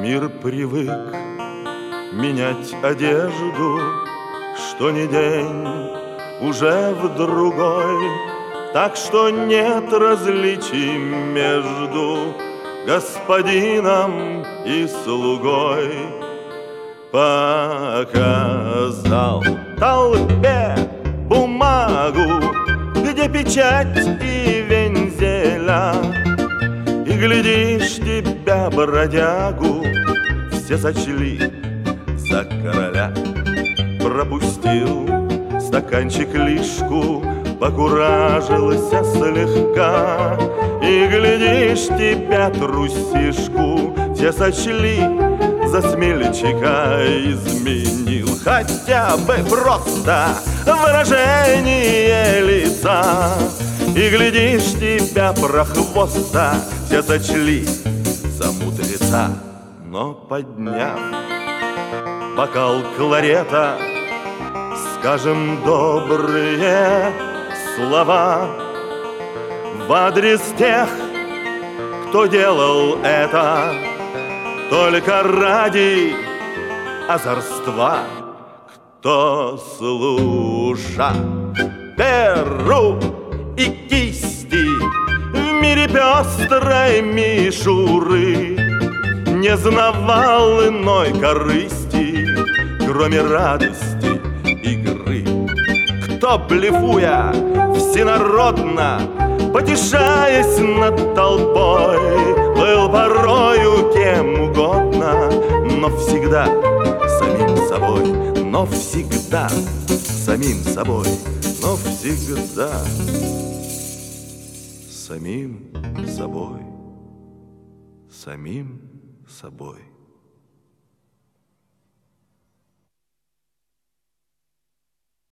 Мир привык менять одежду, что ни день уже в другой, так что нет различий между господином и слугой. Показал толпе бумагу, где печать и вензеля, и, глядишь, тебя, бродягу, все сочли за короля. Пропустил стаканчик лишку, покуражился слегка, и, глядишь, тебя, трусишку, все сочли за смельчака. Изменил хотя бы просто выражение лица, и, глядишь, тебя, прохвоста, все сочли за мудреца. Но, подняв бокал кларета, скажем добрые слова в адрес тех, кто делал это только ради озорства, кто, служа перу и кисти в мире пестрой мишуры, не знавал иной корысти, кроме радости игры. Кто, блефуя всенародно, потешаясь над толпой, был порою кем угодно, но всегда самим собой, но всегда самим собой, но всегда самим собой, самим собой.